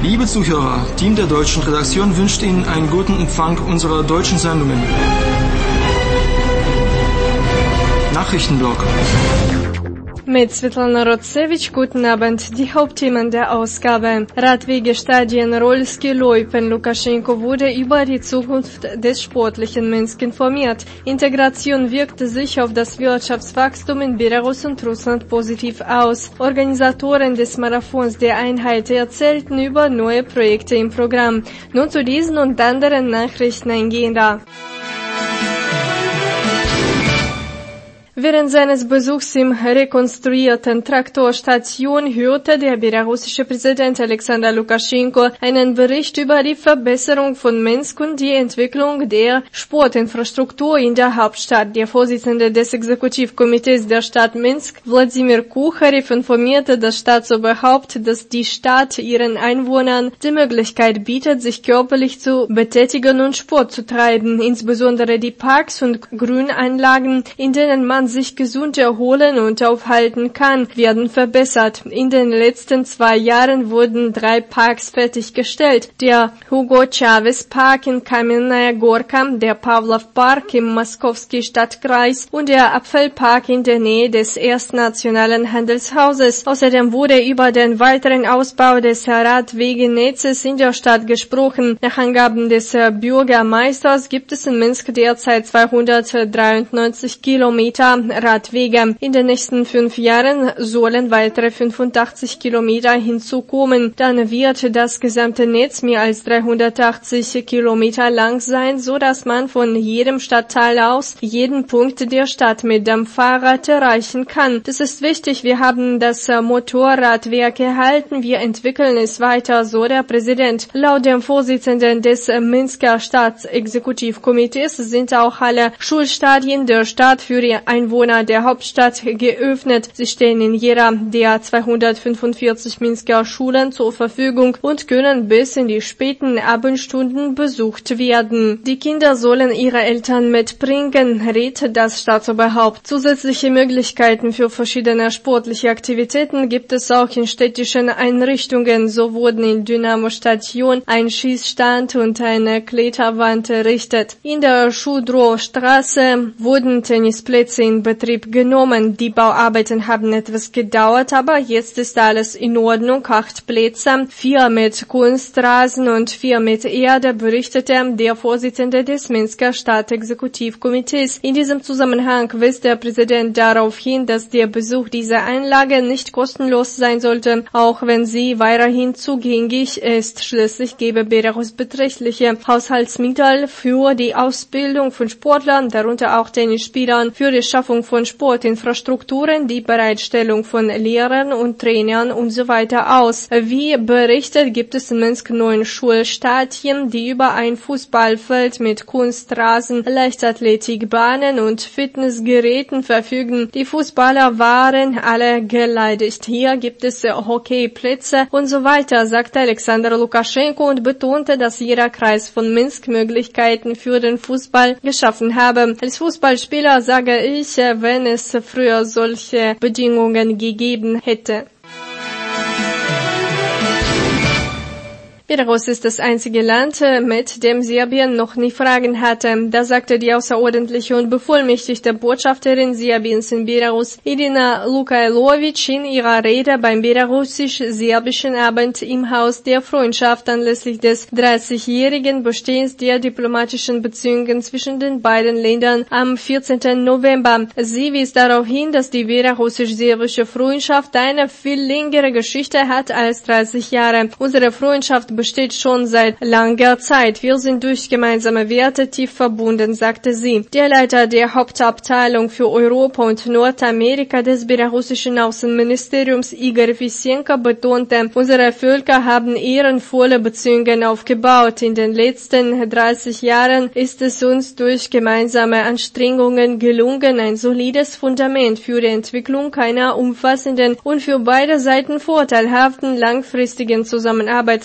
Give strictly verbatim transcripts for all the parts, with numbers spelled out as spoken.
Liebe Zuhörer, Team der deutschen Redaktion wünscht Ihnen einen guten Empfang unserer deutschen Sendungen. Nachrichtenblock. Mit Svetlana Rotsevich, guten Abend. Die Hauptthemen der Ausgabe. Radwege, Stadien, Rolski, Loipen. Lukaschenko wurde über die Zukunft des sportlichen Minsk informiert. Integration wirkte sich auf das Wirtschaftswachstum in Belarus und Russland positiv aus. Organisatoren des Marathons der Einheit erzählten über neue Projekte im Programm. Nun zu diesen und anderen Nachrichten eingehender. Während seines Besuchs im rekonstruierten Traktorstation hörte der belarussische Präsident Alexander Lukaschenko einen Bericht über die Verbesserung von Minsk und die Entwicklung der Sportinfrastruktur in der Hauptstadt. Der Vorsitzende des Exekutivkomitees der Stadt Minsk, Wladimir Kucharev, informierte das Staatsoberhaupt, dass die Stadt ihren Einwohnern die Möglichkeit bietet, sich körperlich zu betätigen und Sport zu treiben. Insbesondere die Parks und Grünanlagen, in denen man sich gesund erholen und aufhalten kann, werden verbessert. In den letzten zwei Jahren wurden drei Parks fertiggestellt. Der Hugo Chavez Park in Kamenная Gorka, der Pavlov Park im Moskowski Stadtkreis und der Apfelpark in der Nähe des Erstnationalen Handelshauses. Außerdem wurde über den weiteren Ausbau des Radwegenetzes in der Stadt gesprochen. Nach Angaben des Bürgermeisters gibt es in Minsk derzeit zweihundertdreiundneunzig Kilometer Radwege. In den nächsten fünf Jahren sollen weitere fünfundachtzig Kilometer hinzukommen. Dann wird das gesamte Netz mehr als dreihundertachtzig Kilometer lang sein, so dass man von jedem Stadtteil aus jeden Punkt der Stadt mit dem Fahrrad erreichen kann. Das ist wichtig. Wir haben das Motorradwerk erhalten. Wir entwickeln es weiter, so der Präsident. Laut dem Vorsitzenden des Minsker Staatsexekutivkomitees sind auch alle Schulstadien der Stadt für die Einwohner der Hauptstadt geöffnet. Sie stehen in jeder der zweihundertfünfundvierzig Minsker Schulen zur Verfügung und können bis in die späten Abendstunden besucht werden. Die Kinder sollen ihre Eltern mitbringen, rät das Staatsoberhaupt. Zusätzliche Möglichkeiten für verschiedene sportliche Aktivitäten gibt es auch in städtischen Einrichtungen. So wurden in Dynamo-Station ein Schießstand und eine Kletterwand errichtet. In der Schudrow-Straße wurden Tennisplätze in Betrieb genommen. Die Bauarbeiten haben etwas gedauert, aber jetzt ist alles in Ordnung. Acht Plätze, vier mit Kunstrasen und vier mit Erde, berichtete der Vorsitzende des Minsker Staatsexekutivkomitees. In diesem Zusammenhang weist der Präsident darauf hin, dass der Besuch dieser Einlage nicht kostenlos sein sollte, auch wenn sie weiterhin zugänglich ist. Schließlich gebe Belarus beträchtliche Haushaltsmittel für die Ausbildung von Sportlern, darunter auch Tennisspielern, für die Schaffung von Sportinfrastrukturen, die Bereitstellung von Lehrern und Trainern und so weiter aus. Wie berichtet, gibt es in Minsk neun Schulstadien, die über ein Fußballfeld mit Kunstrasen, Leichtathletikbahnen und Fitnessgeräten verfügen. Die Fußballer waren alle geleitet. Hier gibt es Hockeyplätze und so weiter, sagte Alexander Lukaschenko und betonte, dass jeder Kreis von Minsk Möglichkeiten für den Fußball geschaffen habe. Als Fußballspieler sage ich, wenn es früher solche Bedingungen gegeben hätte. Belarus ist das einzige Land, mit dem Serbien noch nie Fragen hatte. Das sagte die außerordentliche und bevollmächtigte Botschafterin Serbiens in Belarus, Irina Lukailovic, in ihrer Rede beim belarussisch-serbischen Abend im Haus der Freundschaft anlässlich des dreißigjährigen Bestehens der diplomatischen Beziehungen zwischen den beiden Ländern am vierzehnten November. Sie wies darauf hin, dass die belarussisch-serbische Freundschaft eine viel längere Geschichte hat als dreißig Jahre. Unsere Freundschaft besteht schon seit langer Zeit. Wir sind durch gemeinsame Werte tief verbunden, sagte sie. Der Leiter der Hauptabteilung für Europa und Nordamerika des belarussischen Außenministeriums, Igor Fisenko, betonte, unsere Völker haben ehrenvolle Beziehungen aufgebaut. In den letzten dreißig Jahren ist es uns durch gemeinsame Anstrengungen gelungen, ein solides Fundament für die Entwicklung einer umfassenden und für beide Seiten vorteilhaften langfristigen Zusammenarbeit zu legen.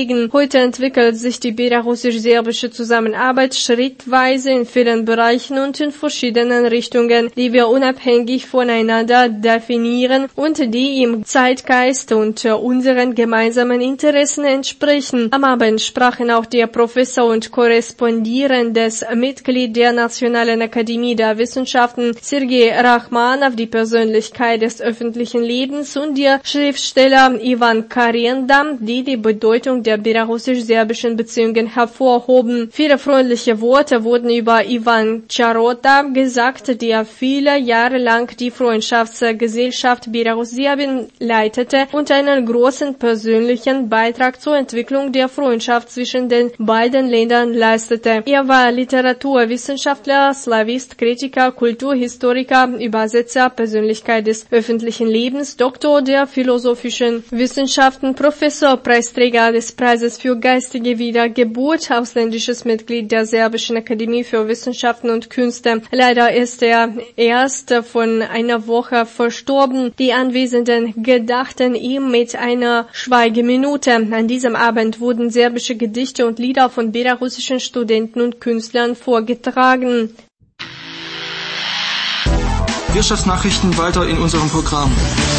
pflegen. Heute entwickelt sich die belarussisch-serbische Zusammenarbeit schrittweise in vielen Bereichen und in verschiedenen Richtungen, die wir unabhängig voneinander definieren und die im Zeitgeist und unseren gemeinsamen Interessen entsprechen. Am Abend sprachen auch der Professor und korrespondierendes Mitglied der Nationalen Akademie der Wissenschaften Sergei Rachmanow, die Persönlichkeit des öffentlichen Lebens, und der Schriftsteller Ivan Karenda, die die Bedeutung der belarussisch-serbischen Beziehungen hervorhoben. Viele freundliche Worte wurden über Ivan Charota gesagt, der viele Jahre lang die Freundschaftsgesellschaft Belarus-Serbien leitete und einen großen persönlichen Beitrag zur Entwicklung der Freundschaft zwischen den beiden Ländern leistete. Er war Literaturwissenschaftler, Slawist, Kritiker, Kulturhistoriker, Übersetzer, Persönlichkeit des öffentlichen Lebens, Doktor der philosophischen Wissenschaften, Professor, Preisträger des Preises für geistige Wiedergeburt, ausländisches Mitglied der Serbischen Akademie für Wissenschaften und Künste. Leider ist er erst von einer Woche verstorben. Die Anwesenden gedachten ihm mit einer Schweigeminute. An diesem Abend wurden serbische Gedichte und Lieder von belarussischen Studenten und Künstlern vorgetragen. Wirtschaftsnachrichten weiter in unserem Programm.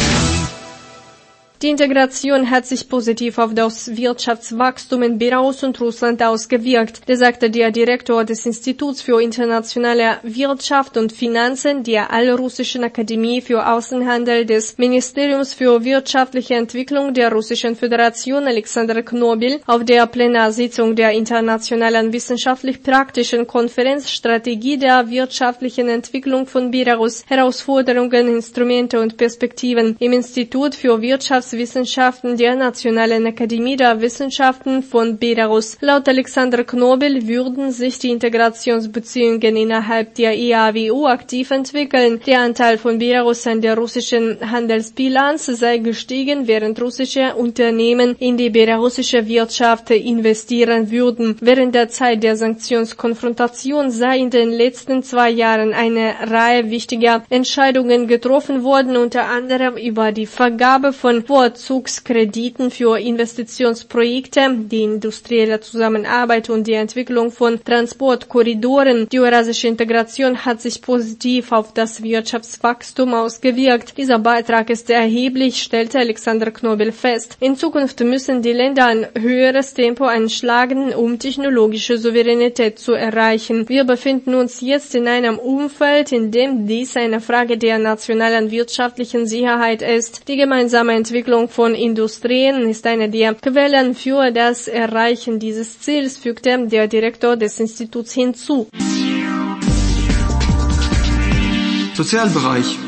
Die Integration hat sich positiv auf das Wirtschaftswachstum in Belarus und Russland ausgewirkt. Das sagte der Direktor des Instituts für internationale Wirtschaft und Finanzen der Allrussischen Akademie für Außenhandel des Ministeriums für wirtschaftliche Entwicklung der Russischen Föderation, Alexander Knobil, auf der Plenarsitzung der Internationalen Wissenschaftlich-Praktischen Konferenz Strategie der wirtschaftlichen Entwicklung von Belarus, Herausforderungen, Instrumente und Perspektiven im Institut für Wirtschafts Wissenschaften der Nationalen Akademie der Wissenschaften von Belarus. Laut Alexander Knobil würden sich die Integrationsbeziehungen innerhalb der E A W U aktiv entwickeln. Der Anteil von Belarus an der russischen Handelsbilanz sei gestiegen, während russische Unternehmen in die belarussische Wirtschaft investieren würden. Während der Zeit der Sanktionskonfrontation sei in den letzten zwei Jahren eine Reihe wichtiger Entscheidungen getroffen worden, unter anderem über die Vergabe von Vorzugskrediten für Investitionsprojekte, die industrielle Zusammenarbeit und die Entwicklung von Transportkorridoren. Die eurasische Integration hat sich positiv auf das Wirtschaftswachstum ausgewirkt. Dieser Beitrag ist erheblich, stellte Alexander Knobil fest. In Zukunft müssen die Länder ein höheres Tempo einschlagen, um technologische Souveränität zu erreichen. Wir befinden uns jetzt in einem Umfeld, in dem dies eine Frage der nationalen wirtschaftlichen Sicherheit ist. Die gemeinsame Entwicklung von Industrien ist eine der Quellen für das Erreichen dieses Ziels, fügte der Direktor des Instituts hinzu. Sozialbereich.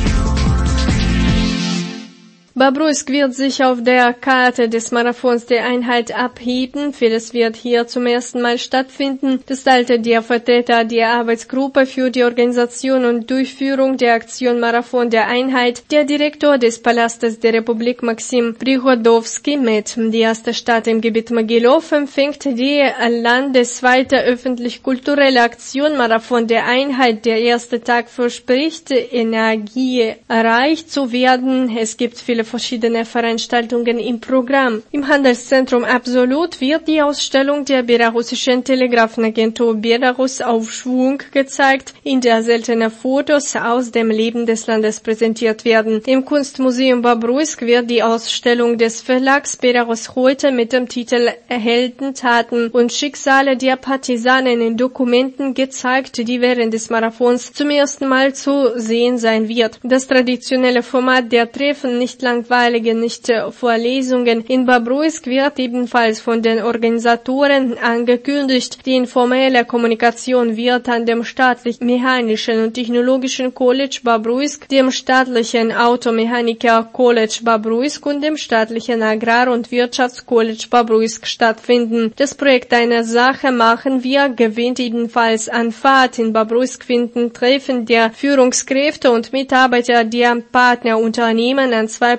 Bobruisk wird sich auf der Karte des Marathons der Einheit abheben. Vieles wird hier zum ersten Mal stattfinden. Das teilte der Vertreter der Arbeitsgruppe für die Organisation und Durchführung der Aktion Marathon der Einheit, der Direktor des Palastes der Republik Maxim Prihodowski, mit. Die erste Stadt im Gebiet Mogilov empfängt die landesweite öffentlich-kulturelle Aktion Marathon der Einheit. Der erste Tag verspricht, energiereich zu werden. Es gibt viele verschiedene Veranstaltungen im Programm. Im Handelszentrum Absolut wird die Ausstellung der belarussischen Telegrafenagentur Belarus auf Schwung gezeigt, in der seltene Fotos aus dem Leben des Landes präsentiert werden. Im Kunstmuseum Bobruisk wird die Ausstellung des Verlags Belarus heute mit dem Titel Heldentaten und Schicksale der Partisanen in Dokumenten gezeigt, die während des Marathons zum ersten Mal zu sehen sein wird. Das traditionelle Format der Treffen, nicht langweilige, nicht Vorlesungen in Bobruisk, wird ebenfalls von den Organisatoren angekündigt. Die informelle Kommunikation wird an dem staatlichen Mechanischen und Technologischen College Bobruisk, dem staatlichen Automechaniker College Bobruisk und dem staatlichen Agrar- und Wirtschaftscollege Bobruisk stattfinden. Das Projekt Eine Sache machen wir gewinnt ebenfalls an Fahrt. In Bobruisk finden Treffen der Führungskräfte und Mitarbeiter der Partnerunternehmen an zwei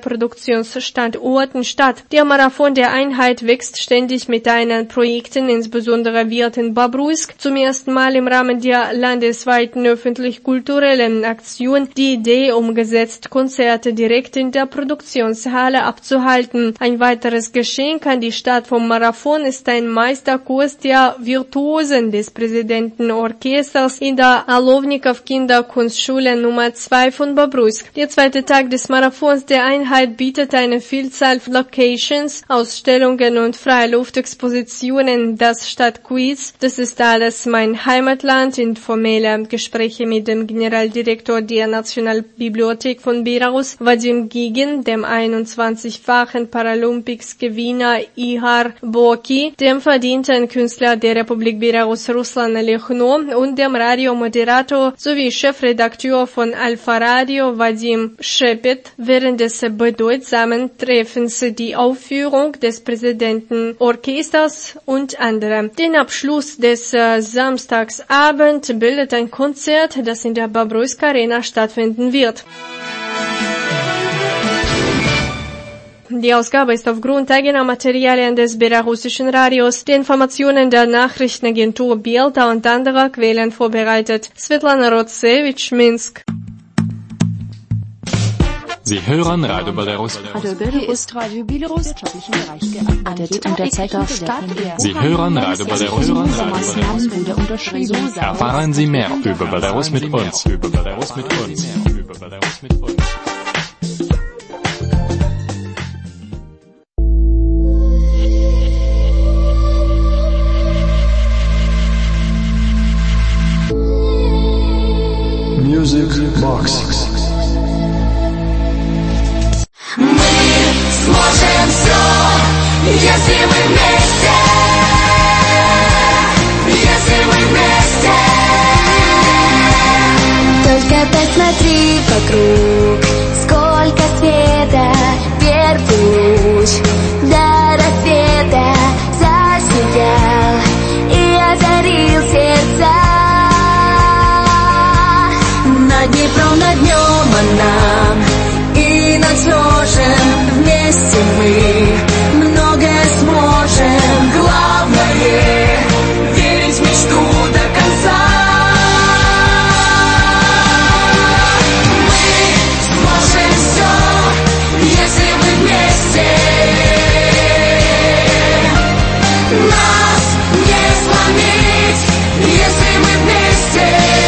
Produktionsstandorten statt. Der Marathon der Einheit wächst ständig mit seinen Projekten, insbesondere wird in Bobruisk zum ersten Mal im Rahmen der landesweiten öffentlich-kulturellen Aktion die Idee umgesetzt, Konzerte direkt in der Produktionshalle abzuhalten. Ein weiteres Geschenk an die Stadt vom Marathon ist ein Meisterkurs der Virtuosen des Präsidentenorchesters in der Alovnikow Kinderkunstschule Nummer zwei von Bobruisk. Der zweite Tag des Marathons der Einheit bietet eine Vielzahl von Locations, Ausstellungen und Freiluftexpositionen. Das Stadtquiz, das ist alles mein Heimatland, informelle Gespräche mit dem Generaldirektor der Nationalbibliothek von Belarus, Vadim Gigin, dem einundzwanzigfachen Paralympics-Gewinner Ihar Boki, dem verdienten Künstler der Republik Belarus Ruslan Lechno und dem Radiomoderator sowie Chefredakteur von Alpha Radio Vadim Shepet. Während des bedeutsamen Treffens die Aufführung des Präsidentenorchesters und andere. Den Abschluss des äh, Samstagsabends bildet ein Konzert, das in der Bobruisk Arena stattfinden wird. Die Ausgabe ist aufgrund eigener Materialien des belarussischen Radios, die Informationen der Nachrichtenagentur Bielta und anderer Quellen vorbereitet. Svetlana Rotsevich, Minsk. Sie hören Radio Belarus. Radio Belarus ist Radio Belarus wirtschaftlichen Bereich gearbeitet und derzeit auf Stadt. Sie hören Radio Belarus. Maßnahmen wurde unterschrieben. Erfahren Sie mehr über Belarus mit uns. Über Belarus mit uns. Über Belarus mit uns. Music Box. Сможем все, если мы вместе, если мы вместе. Только посмотри вокруг, сколько света, первый луч до рассвета засиял и озарил сердца. Над Днепром, над днем, а нам и над сможем. Вместе мы многое сможем. Главное — верить в мечту до конца. Мы сможем все, если мы вместе. Нас не сломить, если мы вместе.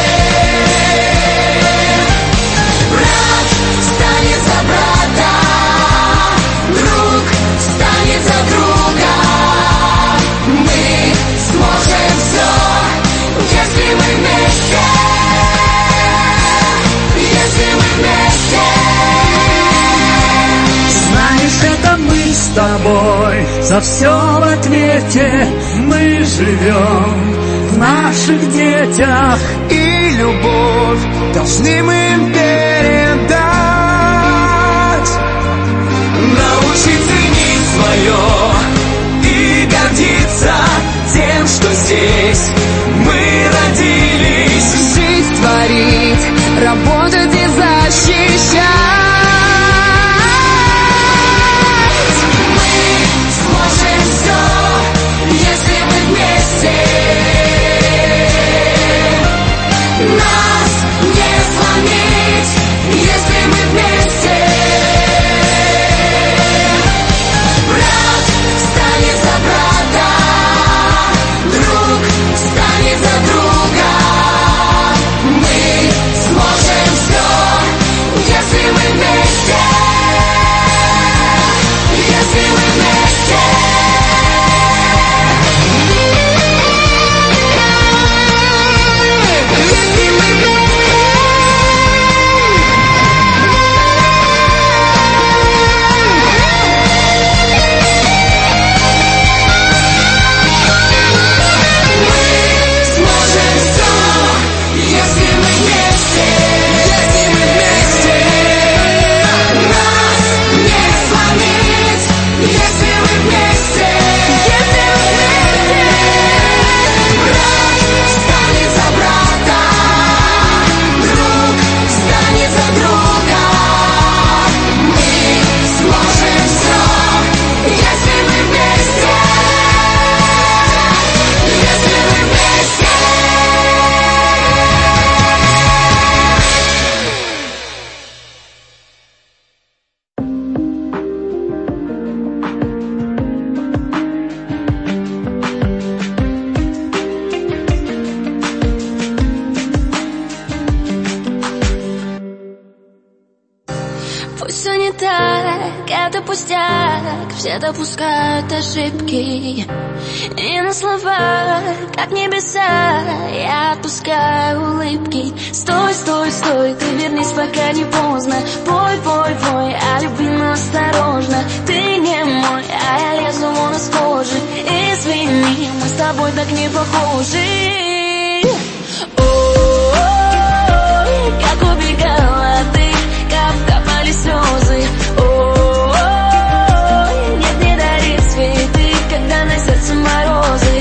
Брат станет за брата, друг станет за друга. Мы сможем все, если мы вместе. Если мы вместе. Знаешь, это мы с тобой за все в ответе. Мы живем в наших детях, и любовь должны мы им передать. Научить ценить свое и гордиться тем, что здесь мы родились. Жизнь творить, работать и защищать. Мы сможем все, если мы вместе. Нас не сломить, пустяк, все допускают ошибки. И на слова, как небеса, я отпускаю улыбки. Стой, стой, стой, ты вернись, пока не поздно. Пой, пой, пой, о любви, но осторожно. Ты не мой, а я лезу вон из кожи. Извини, мы с тобой так не похожи. Ой, как убегала ты, как капали слезы. Ой, нет, не дари цветы, когда на сердце морозы.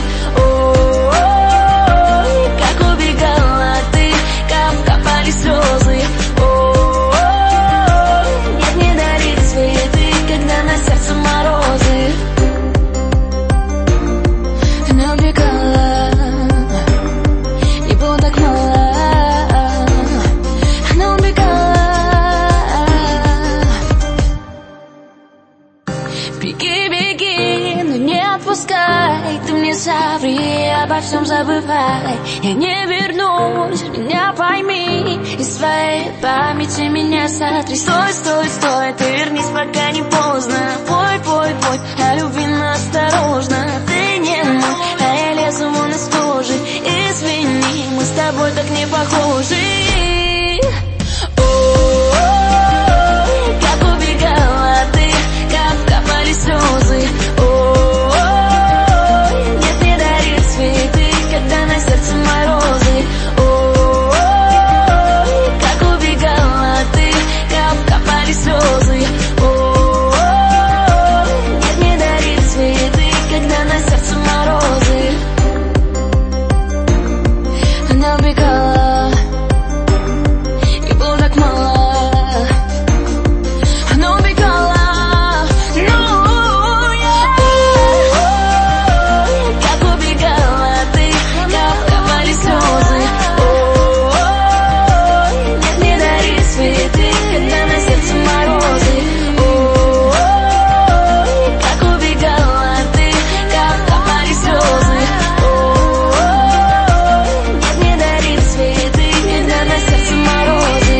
Ой, как убегала ты, как капали слезы. Ой, нет, не дари цветы, когда на сердце морозы. Она убегала, не было так мало. Она убегала. Беги, беги, но не отпускай. Ты мне соври, обо всем забывай. Я не вернусь, меня пойми. Из своей памяти меня сотри. Стой, стой, стой, ты вернись, пока не поздно. Пой, пой, пой, о любви, но осторожно. Ты не мой, а я лезу вон из кожи. Извини, мы с тобой так не похожи. Ой, как убегала ты, как капали слезы. Ой, нет, не дари цветы, когда на сердце морозы. Ой, как убегала ты, как капали слезы. Ой, нет, не дари цветы, когда на сердце морозы. Она убегала, и было так мало. Она убегала, ну, yeah. Ой, как убегала ты, как капали слезы. Ой, нет, не дари цветы, когда на сердце морозы. Ой, как убегала ты, как капали слезы. Ой, нет, не дари цветы, когда на сердце морозы.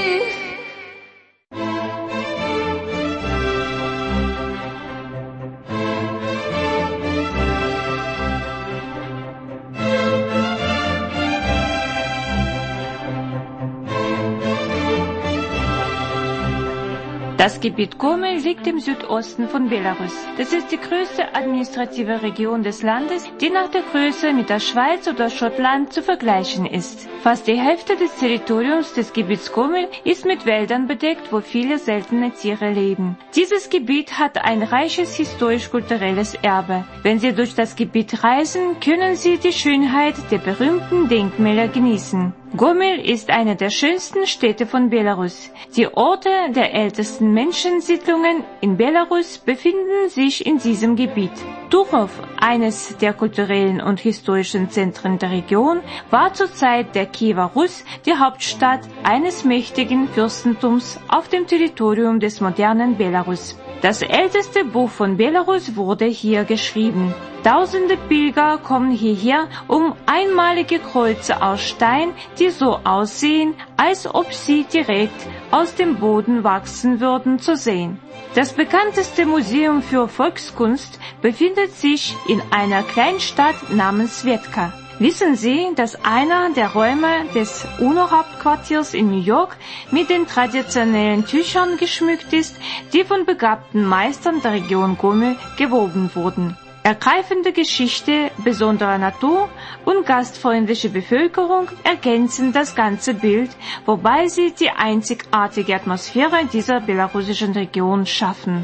Das Gebiet Gomel liegt im Südosten von Belarus. Das ist die größte administrative Region des Landes, die nach der Größe mit der Schweiz oder Schottland zu vergleichen ist. Fast die Hälfte des Territoriums des Gebiets Gomel ist mit Wäldern bedeckt, wo viele seltene Tiere leben. Dieses Gebiet hat ein reiches historisch-kulturelles Erbe. Wenn Sie durch das Gebiet reisen, können Sie die Schönheit der berühmten Denkmäler genießen. Gomel ist eine der schönsten Städte von Belarus. Die Orte der ältesten Menschensiedlungen in Belarus befinden sich in diesem Gebiet. Turów, eines der kulturellen und historischen Zentren der Region, war zur Zeit der Kiewer Rus die Hauptstadt eines mächtigen Fürstentums auf dem Territorium des modernen Belarus. Das älteste Buch von Belarus wurde hier geschrieben. Tausende Pilger kommen hierher, um einmalige Kreuze aus Stein, die so aussehen, als ob sie direkt aus dem Boden wachsen würden, zu sehen. Das bekannteste Museum für Volkskunst befindet sich in einer Kleinstadt namens Svetka. Wissen Sie, dass einer der Räume des UNO-Hauptquartiers in New York mit den traditionellen Tüchern geschmückt ist, die von begabten Meistern der Region Gomel gewoben wurden? Ergreifende Geschichte, besonderer Natur und gastfreundliche Bevölkerung ergänzen das ganze Bild, wobei sie die einzigartige Atmosphäre dieser belarussischen Region schaffen.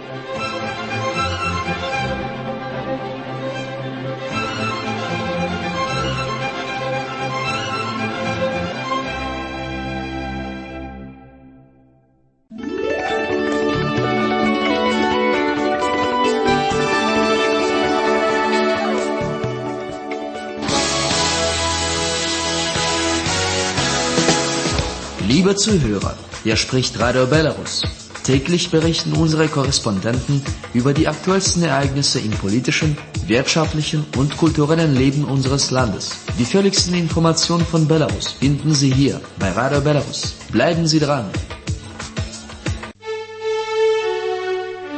Liebe Zuhörer, hier spricht Radio Belarus. Täglich berichten unsere Korrespondenten über die aktuellsten Ereignisse im politischen, wirtschaftlichen und kulturellen Leben unseres Landes. Die völligsten Informationen von Belarus finden Sie hier bei Radio Belarus. Bleiben Sie dran!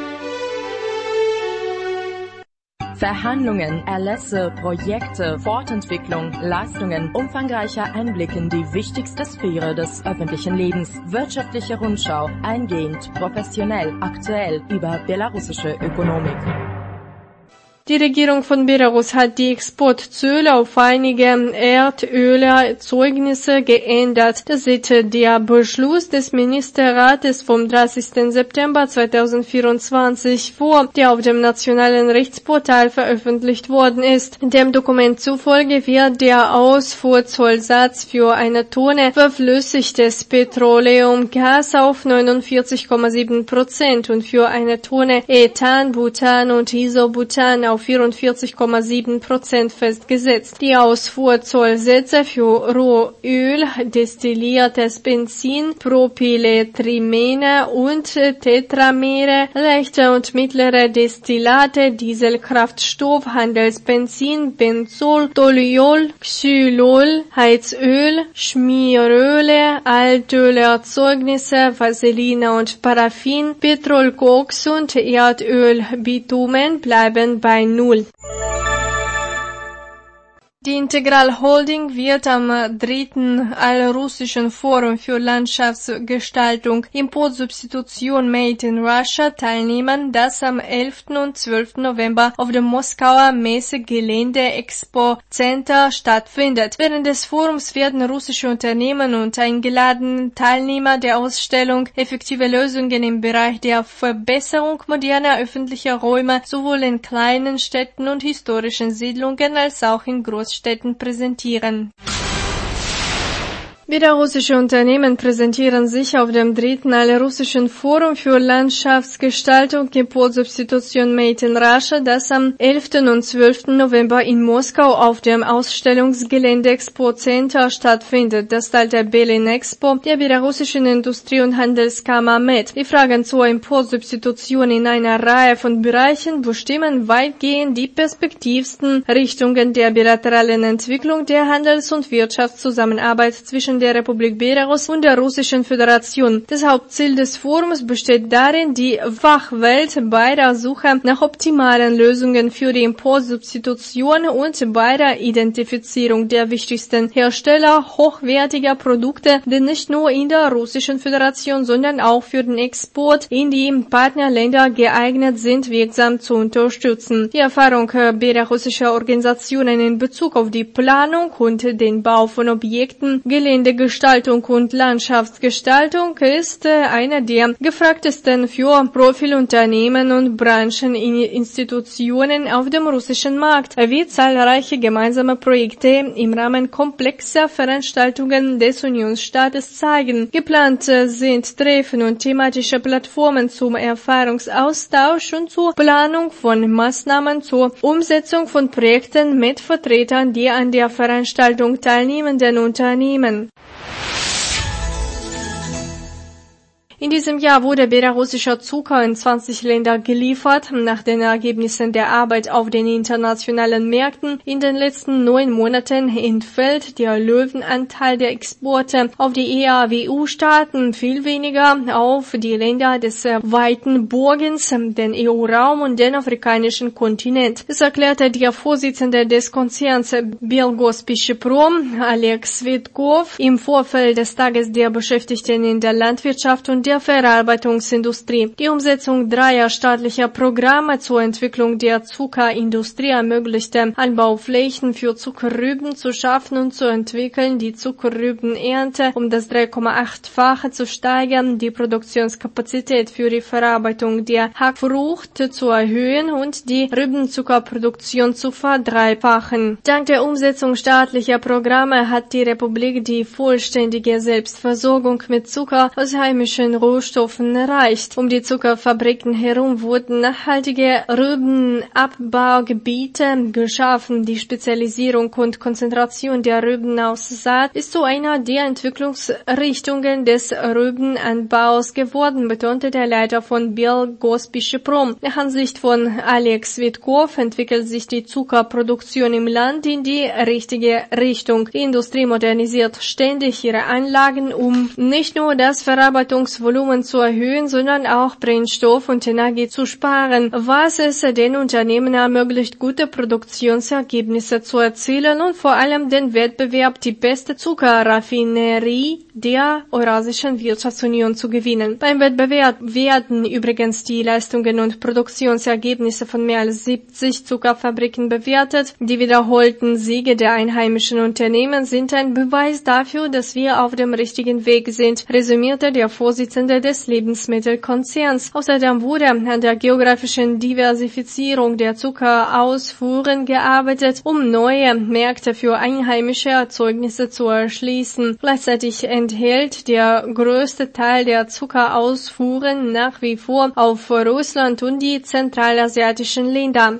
Verhandlungen, Erlässe, Projekte, Fortentwicklung, Leistungen, umfangreicher Einblick in die wichtigste Sphäre des öffentlichen Lebens, wirtschaftliche Rundschau, eingehend, professionell, aktuell über belarussische Ökonomik. Die Regierung von Belarus hat die Exportzölle auf einige Erdölerzeugnisse geändert. Das sieht der Beschluss des Ministerrates vom dreißigsten September zweitausendvierundzwanzig vor, der auf dem nationalen Rechtsportal veröffentlicht worden ist. Dem Dokument zufolge wird der Ausfuhrzollsatz für eine Tonne verflüssigtes Petroleumgas auf neunundvierzig Komma sieben Prozent und für eine Tonne Ethan, Butan und Isobutan auf vierundvierzig Komma sieben Prozent festgesetzt. Die Ausfuhrzollsätze für Rohöl, destilliertes Benzin, Propylethrimene und Tetramere, leichte und mittlere Destillate, Dieselkraftstoff, Handelsbenzin, Benzol, Toluol, Xylol, Heizöl, Schmieröle, Altölerzeugnisse, Vaseline und Paraffin, Petrolkoks und Erdölbitumen bleiben bei Null. Die Integral Holding wird am dritten Allrussischen Forum für Landschaftsgestaltung, Importsubstitution Made in Russia teilnehmen, das am elften und zwölften November auf dem Moskauer Messegelände Expo Center stattfindet. Während des Forums werden russische Unternehmen und eingeladene Teilnehmer der Ausstellung effektive Lösungen im Bereich der Verbesserung moderner öffentlicher Räume sowohl in kleinen Städten und historischen Siedlungen als auch in Großstädten Städten präsentieren. Belarussische Unternehmen präsentieren sich auf dem dritten Allrussischen Forum für Landschaftsgestaltung, Importsubstitution Made in Russia, das am elften und zwölften November in Moskau auf dem Ausstellungsgelände Expo Center stattfindet. Das teilt der Berlin Expo der belarussischen Industrie- und Handelskammer mit. Die Fragen zur Importsubstitution in einer Reihe von Bereichen bestimmen weitgehend die perspektivsten Richtungen der bilateralen Entwicklung der Handels- und Wirtschaftszusammenarbeit zwischen der Republik Belarus und der Russischen Föderation. Das Hauptziel des Forums besteht darin, die Fachwelt bei der Suche nach optimalen Lösungen für die Importsubstitution und bei der Identifizierung der wichtigsten Hersteller hochwertiger Produkte, die nicht nur in der Russischen Föderation, sondern auch für den Export in die Partnerländer geeignet sind, wirksam zu unterstützen. Die Erfahrung belarussischer Organisationen in Bezug auf die Planung und den Bau von Objekten, Geländegestaltung und Landschaftsgestaltung ist eine der gefragtesten für Profilunternehmen und Brancheninstitutionen auf dem russischen Markt, wie zahlreiche gemeinsame Projekte im Rahmen komplexer Veranstaltungen des Unionsstaates zeigen. Geplant sind Treffen und thematische Plattformen zum Erfahrungsaustausch und zur Planung von Maßnahmen zur Umsetzung von Projekten mit Vertretern der an der Veranstaltung teilnehmenden Unternehmen. In diesem Jahr wurde belarussischer Zucker in zwanzig Länder geliefert. Nach den Ergebnissen der Arbeit auf den internationalen Märkten in den letzten neun Monaten entfällt der Löwenanteil der Exporte auf die E A W U-Staaten viel weniger auf die Länder des weiten Bogens, den E U-Raum und den afrikanischen Kontinent. Das erklärte der Vorsitzende des Konzerns Belgospisheprom, Alex Svitkov, im Vorfeld des Tages der Beschäftigten in der Landwirtschaft und der Verarbeitungsindustrie. Die Umsetzung dreier staatlicher Programme zur Entwicklung der Zuckerindustrie ermöglichte, Anbauflächen für Zuckerrüben zu schaffen und zu entwickeln, die Zuckerrübenernte um das drei Komma acht-fache zu steigern, die Produktionskapazität für die Verarbeitung der Hackfrucht zu erhöhen und die Rübenzuckerproduktion zu verdreifachen. Dank der Umsetzung staatlicher Programme hat die Republik die vollständige Selbstversorgung mit Zucker aus heimischen Rohstoffen erreicht. Um die Zuckerfabriken herum wurden nachhaltige Rübenabbaugebiete geschaffen. Die Spezialisierung und Konzentration der Rübenaussaat ist zu einer der Entwicklungsrichtungen des Rübenanbaus geworden, betonte der Leiter von Belgospisheprom. Nach Ansicht von Alex Svitkov entwickelt sich die Zuckerproduktion im Land in die richtige Richtung. Die Industrie modernisiert ständig ihre Anlagen, um nicht nur das Verarbeitungsvolumen Produktionsvolumen zu erhöhen, sondern auch Brennstoff und Energie zu sparen, was es den Unternehmen ermöglicht, gute Produktionsergebnisse zu erzielen und vor allem den Wettbewerb, die beste Zuckerraffinerie der Eurasischen Wirtschaftsunion zu gewinnen. Beim Wettbewerb werden übrigens die Leistungen und Produktionsergebnisse von mehr als siebzig Zuckerfabriken bewertet. Die wiederholten Siege der einheimischen Unternehmen sind ein Beweis dafür, dass wir auf dem richtigen Weg sind, resümierte der Vorsitzende des Lebensmittelkonzerns. Außerdem wurde an der geografischen Diversifizierung der Zuckerausfuhren gearbeitet, um neue Märkte für einheimische Erzeugnisse zu erschließen. Gleichzeitig enthält der größte Teil der Zuckerausfuhren nach wie vor auf Russland und die zentralasiatischen Länder.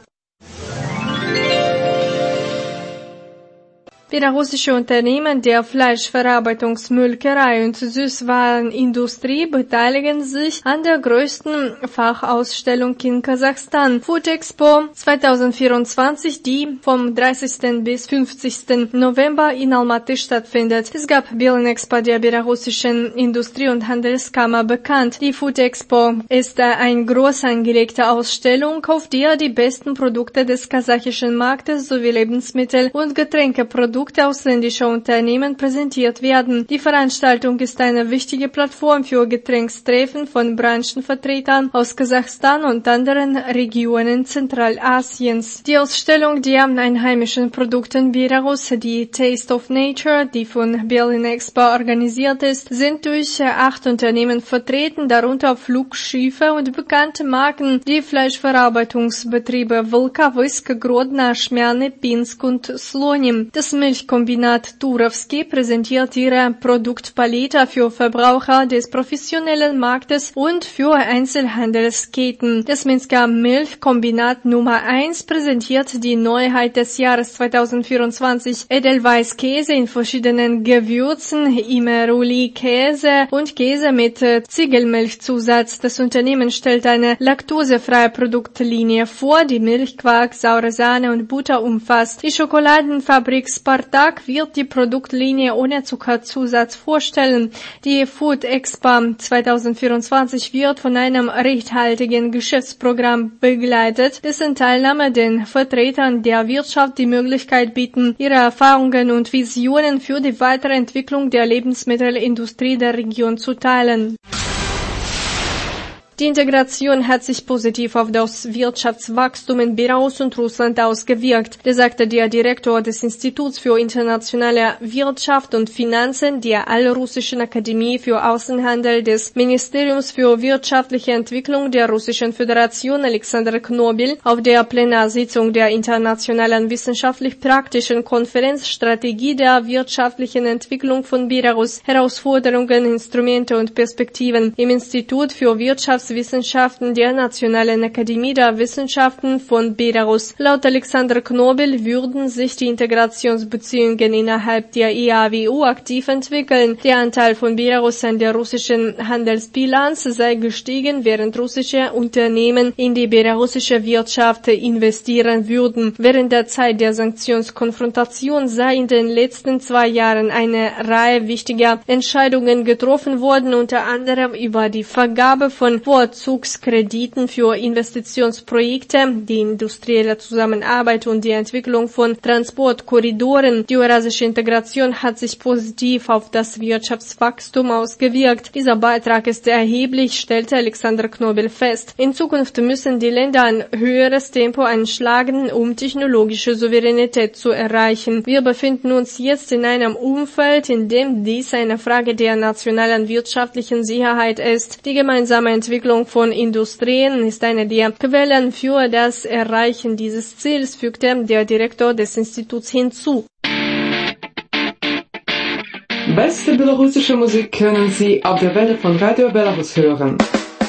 Belarussische Unternehmen der Fleischverarbeitungsmolkerei und Süßwarenindustrie beteiligen sich an der größten Fachausstellung in Kasachstan, Food Expo zwanzig vierundzwanzig, die vom dreißigsten bis fünfzigsten November in Almaty stattfindet. Es gab Bielexpo der belarussischen Industrie- und Handelskammer bekannt. Die Food Expo ist eine groß angelegte Ausstellung, auf der die besten Produkte des kasachischen Marktes sowie Lebensmittel und Getränkeprodukte ausländischer Unternehmen präsentiert werden. Die Veranstaltung ist eine wichtige Plattform für Getränkstreffen von Branchenvertretern aus Kasachstan und anderen Regionen Zentralasiens. Die Ausstellung der einheimischen Produkte in Belarus, die Taste of Nature, die von Bielexpo organisiert ist, sind durch acht Unternehmen vertreten, darunter Flugschiffe und bekannte Marken, die Fleischverarbeitungsbetriebe Volkavysk, Grodno, Schmerne, Pinsk und Slonim. Das Milchkombinat Turovsky präsentiert ihre Produktpalette für Verbraucher des professionellen Marktes und für Einzelhandelsketten. Das Minsker Milchkombinat Nummer eins präsentiert die Neuheit des Jahres zwanzig vierundzwanzig, Edelweißkäse in verschiedenen Gewürzen, Imeruli-Käse und Käse mit Ziegelmilchzusatz. Das Unternehmen stellt eine laktosefreie Produktlinie vor, die Milch, Quark, saure Sahne und Butter umfasst. Die Schokoladenfabrik Spartak wird die Produktlinie ohne Zuckerzusatz vorstellen. Die Food Expo zwanzig vierundzwanzig wird von einem reichhaltigen Geschäftsprogramm begleitet, dessen Teilnahme den Vertretern der Wirtschaft die Möglichkeit bieten, ihre Erfahrungen und Visionen für die weitere Entwicklung der Lebensmittelindustrie der Region zu teilen. Die Integration hat sich positiv auf das Wirtschaftswachstum in Belarus und Russland ausgewirkt, sagte der Direktor des Instituts für internationale Wirtschaft und Finanzen der Allrussischen Akademie für Außenhandel des Ministeriums für wirtschaftliche Entwicklung der Russischen Föderation, Alexander Knobil, auf der Plenarsitzung der Internationalen Wissenschaftlich-Praktischen Konferenz Strategie der wirtschaftlichen Entwicklung von Belarus, Herausforderungen, Instrumente und Perspektiven im Institut für Wirtschafts Wissenschaften der Nationalen Akademie der Wissenschaften von Belarus. Laut Alexander Knobil würden sich die Integrationsbeziehungen innerhalb der E A W U aktiv entwickeln. Der Anteil von Belarus an der russischen Handelsbilanz sei gestiegen, während russische Unternehmen in die belarussische Wirtschaft investieren würden. Während der Zeit der Sanktionskonfrontation sei in den letzten zwei Jahren eine Reihe wichtiger Entscheidungen getroffen worden, unter anderem über die Vergabe von Vorzugskrediten für Investitionsprojekte, die industrielle Zusammenarbeit und die Entwicklung von Transportkorridoren. Die eurasische Integration hat sich positiv auf das Wirtschaftswachstum ausgewirkt. Dieser Beitrag ist erheblich, stellte Alexander Knobil fest. In Zukunft müssen die Länder ein höheres Tempo einschlagen, um technologische Souveränität zu erreichen. Wir befinden uns jetzt in einem Umfeld, in dem dies eine Frage der nationalen wirtschaftlichen Sicherheit ist. Die gemeinsame Entwicklung von Industrien ist eine der Quellen für das Erreichen dieses Ziels, fügte der Direktor des Instituts hinzu. Beste belarussische Musik können Sie auf der Welle von Radio Belarus hören.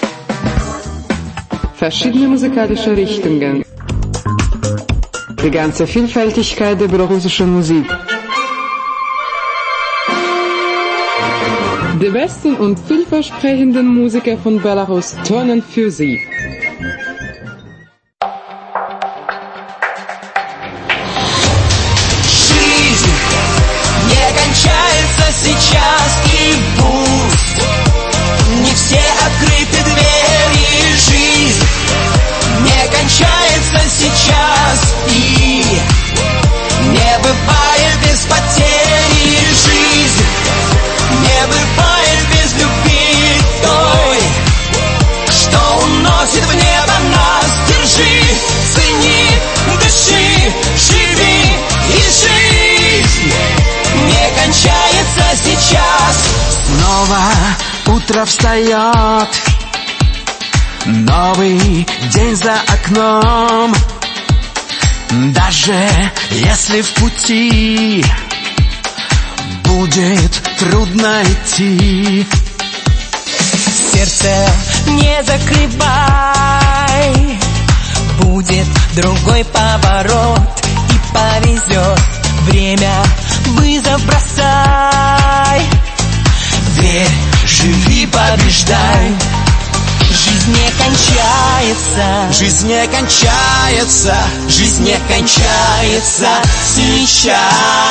Verschiedene musikalische Richtungen. Die ganze Vielfältigkeit der belarussischen Musik. Die besten und vielversprechenden Musiker von Belarus turnen für Sie. Жизнь не кончается сейчас, и пусть не все открыты двери. Жизнь не кончается сейчас, и не бывает без потери. Жизнь не бывает без любви той, что уносит в небо нас. Держи, цени, дыши, живи, и жизнь не кончается сейчас. Снова утро встает, новый день за окном. Даже если в пути будет трудно идти, сердце не закрывай, будет другой поворот и повезет. Время вызов бросай, верь, живи, побеждай. Жизнь не кончается, жизнь не кончается, жизнь не кончается сейчас.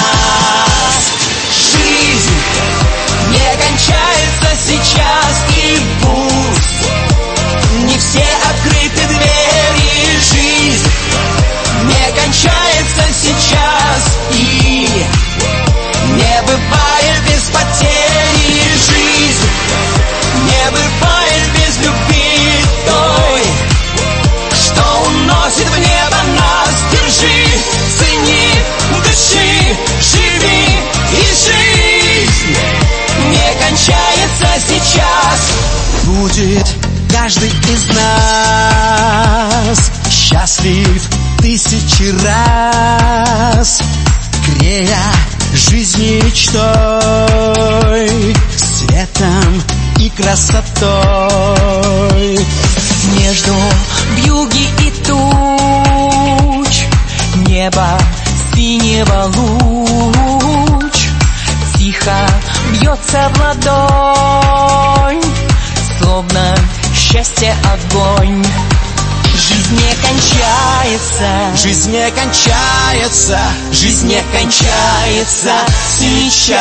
Жизнь не кончается сейчас, и пусть не все открыты двери. Жизнь не кончается сейчас, и не бывает без потери. Жизнь не бывает без любви той, что уносит в небо нас. Держи, цени, дыши, живи, и жизнь не кончается сейчас. Будет каждый из нас счастлив тысячи раз, грея жизни мечтой, светом и красотой. Между вьюги и туч небо синего луч тихо бьется в ладонь, словно счастье огонь. Жизнь не кончается, жизнь не кончается, жизнь не кончается сейчас.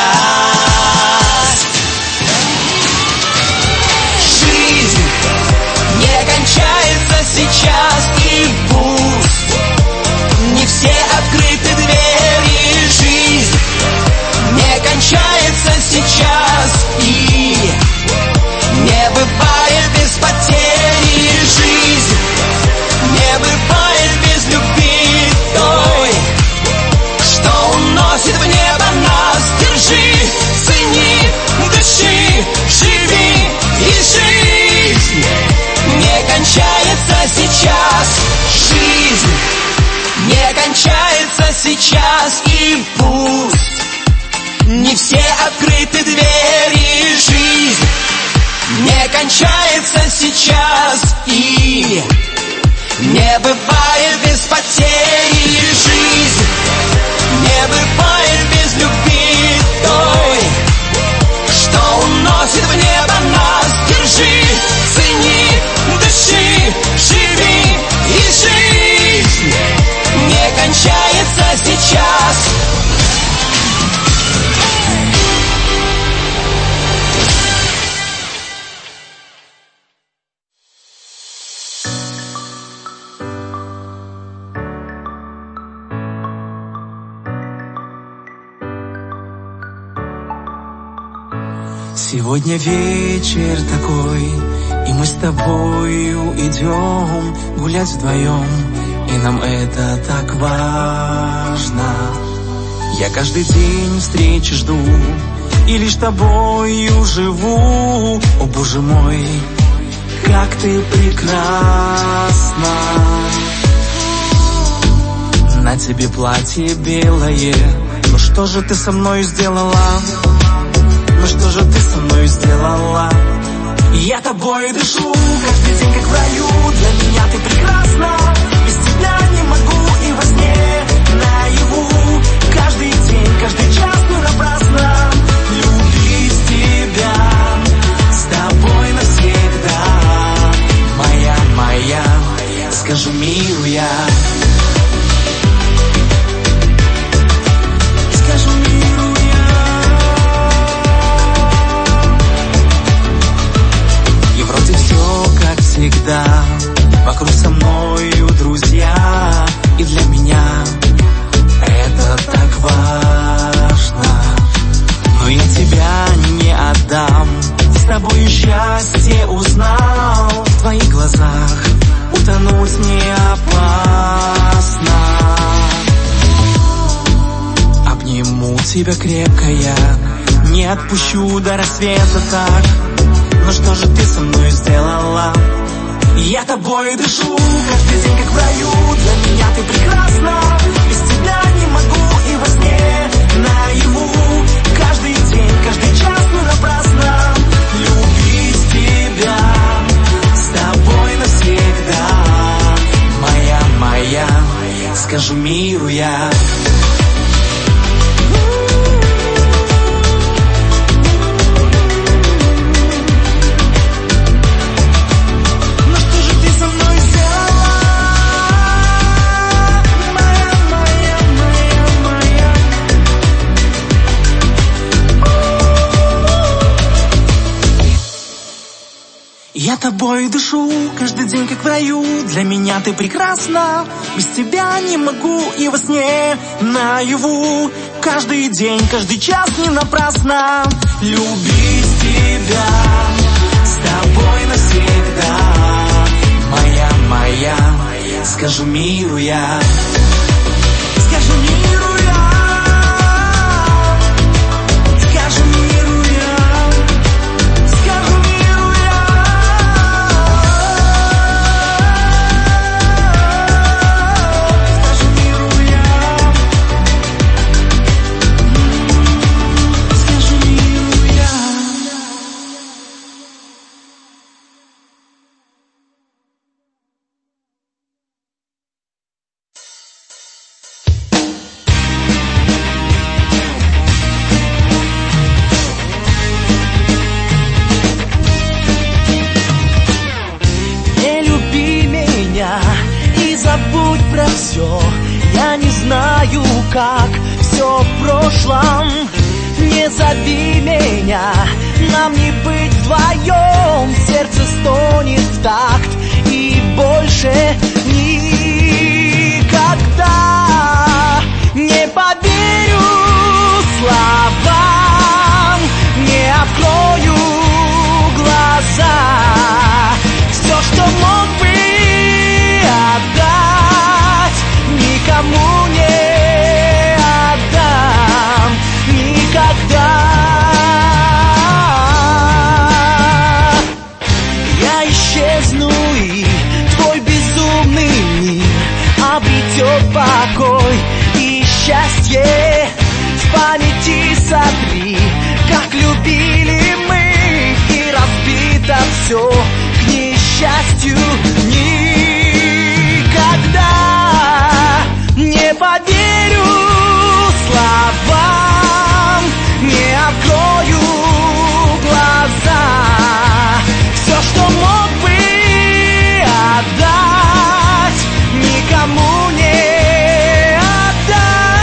Жизнь не кончается сейчас, и пусть не все открыты двери. Жизнь не кончается сейчас, и не бывает без потери. Жизнь не бывает без любви той, что уносит в небо нас. Держи, цени, дыши, живи, и жизнь не кончается сейчас. Жизнь не кончается сейчас, и пусть не все открыты двери. Жизнь не кончается сейчас, и не бывает без потери. Жизнь не бывает без любви той, что уносит в небо нас. Держи, цени, дыши, живи, и жизнь не кончается сейчас. Сегодня вечер такой, и мы с тобою идем гулять вдвоем, и нам это так важно. Я каждый день встречи жду, и лишь тобою живу. О, Боже мой, как ты прекрасна! На тебе платье белое, ну что же ты со мной сделала? Ну что же ты со мной сделала? Я тобой дышу, каждый день как в раю. Для меня ты прекрасна, без тебя не могу и во сне, наяву. Каждый день, каждый час не напрасно любить тебя, с тобой навсегда. Моя, моя, скажи, милая, скажи, милая. И вроде что со мною друзья, и для меня это так важно. Но я тебя не отдам, с тобою счастье узнал. В твоих глазах утонуть не опасно. Обниму тебя крепко я, не отпущу до рассвета так. Но что же ты со мной сделала? Я тобой дышу, каждый день как в раю. Для меня ты прекрасна, без тебя не могу и во сне, наяву. Каждый день, каждый час не напрасно любить тебя, с тобой навсегда. Моя, моя, скажу миру я. Я тобой дышу, каждый день как в раю. Для меня ты прекрасна, без тебя не могу и во сне, наяву. Каждый день, каждый час не напрасно любить тебя, с тобой навсегда. Моя, моя, скажу миру я. Скажу миру я. Скажу миру я. Скажу миру я. Скажу миру я. Скажу миру я. Забудь про все, я не знаю, как все в прошлом. Не зови меня, нам не быть вдвоем. Сердце стонет в такт и больше никогда не поверю словам, не открою глаза. Все, что мог бы отдать, никому не отдам никогда. Я исчезну, и твой безумный мир обретет покой и счастье. В памяти сотри, как любили мы, и разбито все к несчастью. Никогда не поверю словам, не открою глаза. Все, что мог бы отдать, никому не отдам.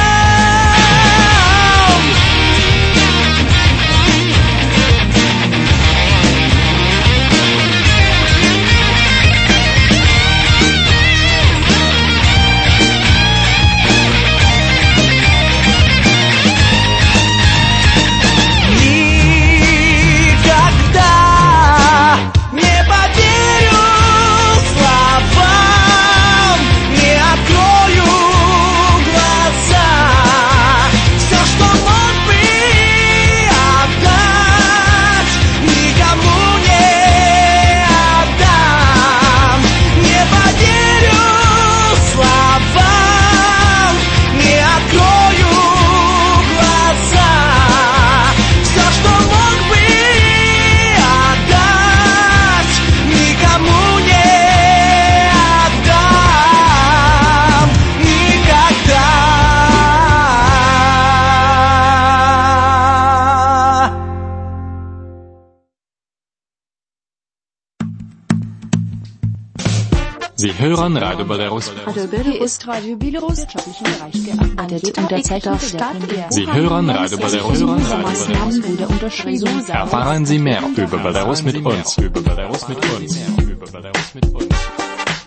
Sie hören Radio Belarus. Hier ist Radio Belarus wirtschaftlichen Bereich gearbeitet und derzeit auf Stadt. Sie hören Radio Belarus. Maßnahmen wurde unterschrieben. Erfahren Sie mehr über Belarus mit uns. Über Belarus mit uns. Über Belarus mit uns.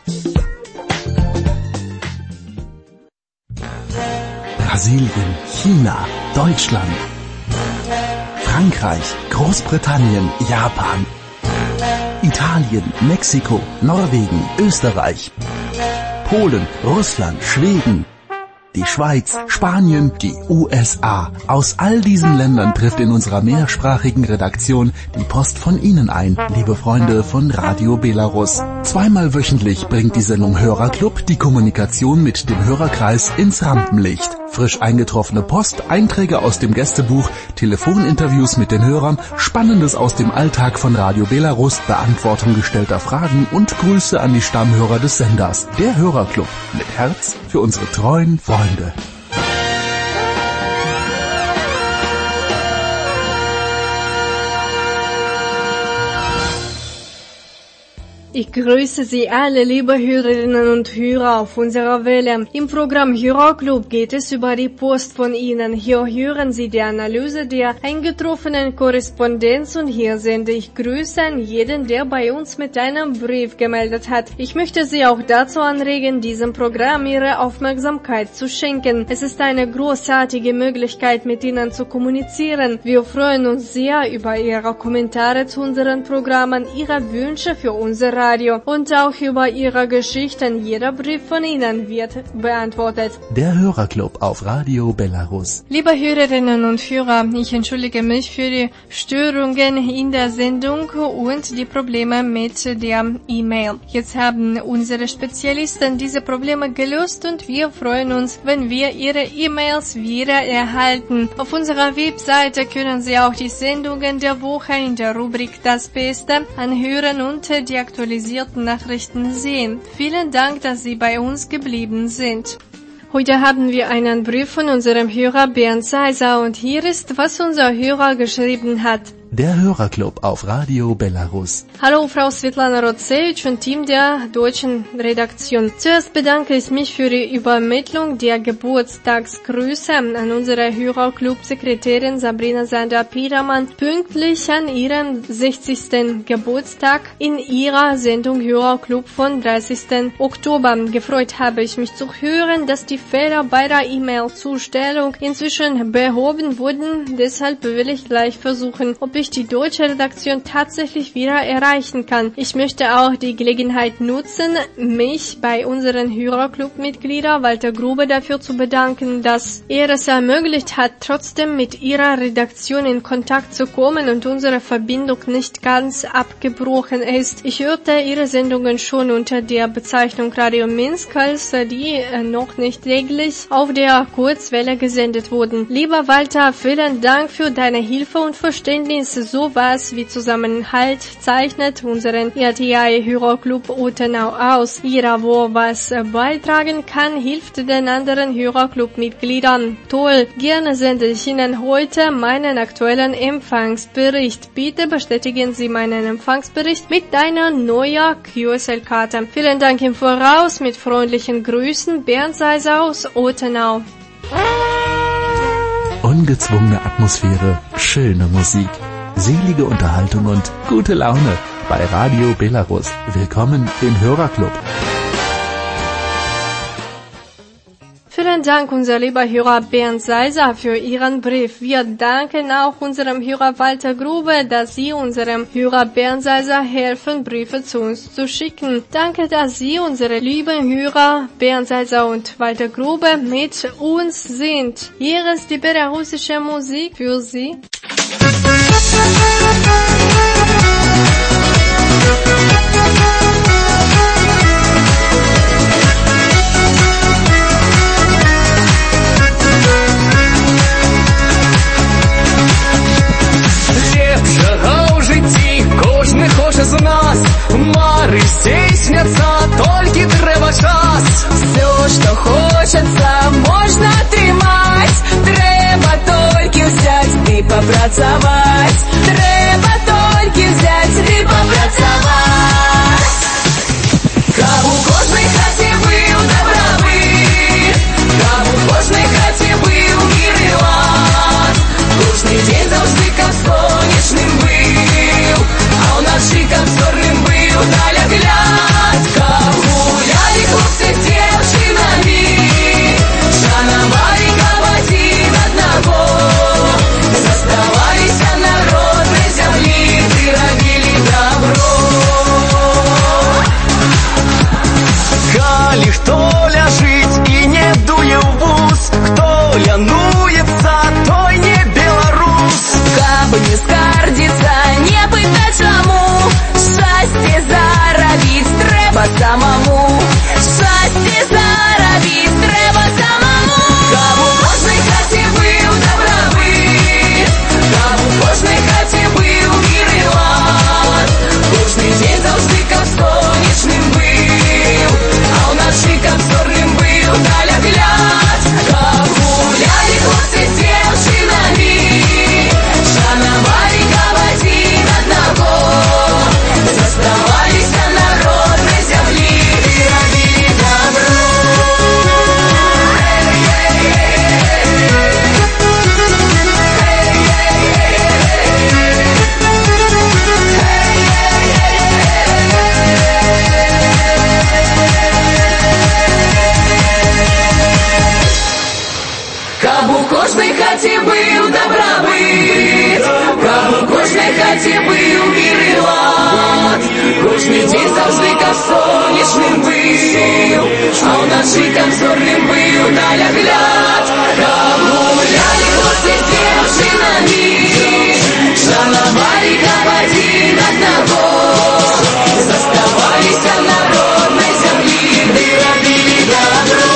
Brasilien, China, Deutschland, Frankreich, Großbritannien, Japan, Italien, Mexiko, Norwegen, Österreich, Polen, Russland, Schweden, die Schweiz, Spanien, die U S A. Aus all diesen Ländern trifft in unserer mehrsprachigen Redaktion die Post von Ihnen ein, liebe Freunde von Radio Belarus. Zweimal wöchentlich bringt die Sendung Hörerclub die Kommunikation mit dem Hörerkreis ins Rampenlicht. Frisch eingetroffene Post, Einträge aus dem Gästebuch, Telefoninterviews mit den Hörern, Spannendes aus dem Alltag von Radio Belarus, Beantwortung gestellter Fragen und Grüße an die Stammhörer des Senders. Der Hörerclub mit Herz für unsere treuen Freunde. Ich grüße Sie alle, liebe Hörerinnen und Hörer auf unserer Welle. Im Programm Hörerclub geht es über die Post von Ihnen. Hier hören Sie die Analyse der eingetroffenen Korrespondenz und hier sende ich Grüße an jeden, der bei uns mit einem Brief gemeldet hat. Ich möchte Sie auch dazu anregen, diesem Programm Ihre Aufmerksamkeit zu schenken. Es ist eine großartige Möglichkeit, mit Ihnen zu kommunizieren. Wir freuen uns sehr über Ihre Kommentare zu unseren Programmen, Ihre Wünsche für unser Radio und auch über Ihre Geschichten. Jeder Brief von Ihnen wird beantwortet. Der Hörerclub auf Radio Belarus. Liebe Hörerinnen und Hörer, ich entschuldige mich für die Störungen in der Sendung und die Probleme mit der E-Mail. Jetzt haben unsere Spezialisten diese Probleme gelöst und wir freuen uns, wenn wir Ihre E-Mails wieder erhalten. Auf unserer Webseite können Sie auch die Sendungen der Woche in der Rubrik Das Beste anhören und die aktualisierten Nachrichten sehen. Vielen Dank, dass Sie bei uns geblieben sind. Heute haben wir einen Brief von unserem Hörer Bernd Seiser und hier ist, was unser Hörer geschrieben hat. Der Hörerclub auf Radio Belarus. Hallo Frau Svetlana Rotsevich und Team der deutschen Redaktion. Zuerst bedanke ich mich für die Übermittlung der Geburtstagsgrüße an unsere Hörerclub-Sekretärin Sabrina Sander-Piedermann pünktlich an ihrem sechzigsten Geburtstag in ihrer Sendung Hörerclub von dreißigsten Oktober. Gefreut habe ich mich zu hören, dass die Fehler bei der E-Mail-Zustellung inzwischen behoben wurden. Deshalb will ich gleich versuchen, ob ich die deutsche Redaktion tatsächlich wieder erreichen kann. Ich möchte auch die Gelegenheit nutzen, mich bei unseren Hörerclub-Mitgliedern Walter Grube dafür zu bedanken, dass er es ermöglicht hat, trotzdem mit ihrer Redaktion in Kontakt zu kommen und unsere Verbindung nicht ganz abgebrochen ist. Ich hörte ihre Sendungen schon unter der Bezeichnung Radio Minsk, als die noch nicht täglich auf der Kurzwelle gesendet wurden. Lieber Walter, vielen Dank für deine Hilfe und Verständnis. Sowas wie Zusammenhalt zeichnet unseren R T I-Hörerclub Utenau aus. Jeder, wo was beitragen kann, hilft den anderen Hörerclub-Mitgliedern. Toll, gerne sende ich Ihnen heute meinen aktuellen Empfangsbericht. Bitte bestätigen Sie meinen Empfangsbericht mit einer neuen Q S L-Karte. Vielen Dank im Voraus, mit freundlichen Grüßen, Bernd Seiser aus Utenau. Ungezwungene Atmosphäre, schöne Musik, selige Unterhaltung und gute Laune bei Radio Belarus. Willkommen im Hörerclub. Vielen Dank, unser lieber Hörer Bernd Seiser, für Ihren Brief. Wir danken auch unserem Hörer Walter Grube, dass Sie unserem Hörer Bernd Seiser helfen, Briefe zu uns zu schicken. Danke, dass Sie, unsere lieben Hörer Bernd Seiser und Walter Grube, mit uns sind. Hier ist die belarussische Musik für Sie. Хоче з нас, мари стісняться, тільки треба час. Все, що хочеться, можна тримать. Треба тільки взять і попрацювать. Треба тільки взять і попрацювать. Каб у кожній хаті був добробит, каб у кожній хаті був мир і лад. Кожний день завжди каб сонячним був, а у нас шиком зорним був далегляд. Каб гуляли хлопці з дівчинами, шанували, каб знали, хто ляжить і не дує в вуз, хто лянується, той не белорус. Кабы не скардиться, не пытать чому, щастя заробить треба самому, щастя заробить треба самому. Каб у кожній хаті бив добробит, каб у кожній хаті бив мир і лад, кожний день завжди каб сонячним бив, а вночі каб зорним бив далягляд. Каб гуляли хлопці з дівчинами, шанували каб один одного, заставалися народ на землі і робили добро. Каб у кожній хаті бив добробит, каб у кожній хаті бив мир і лад, кожний день завжди каб сонячним бив, а вночі каб зорним бив далягляд. Каб гуляли хлопці з дівчинами, шанували каб один одного, заставалися народ на землі, де робили добро.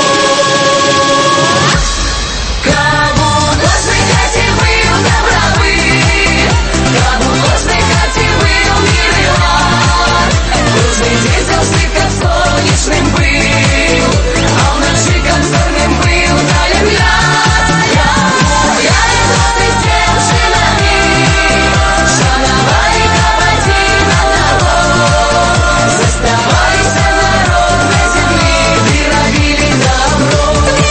Каб у кожній хаті бив добробит, каб у кожній хаті бив мир і лад, кожний день завжди каб сонячним бив, а вночі каб зорним бив далягляд. Каб гуляли хлопці з дівчинами, шанували каб один одного, заставалися народ на землі, де робили добро.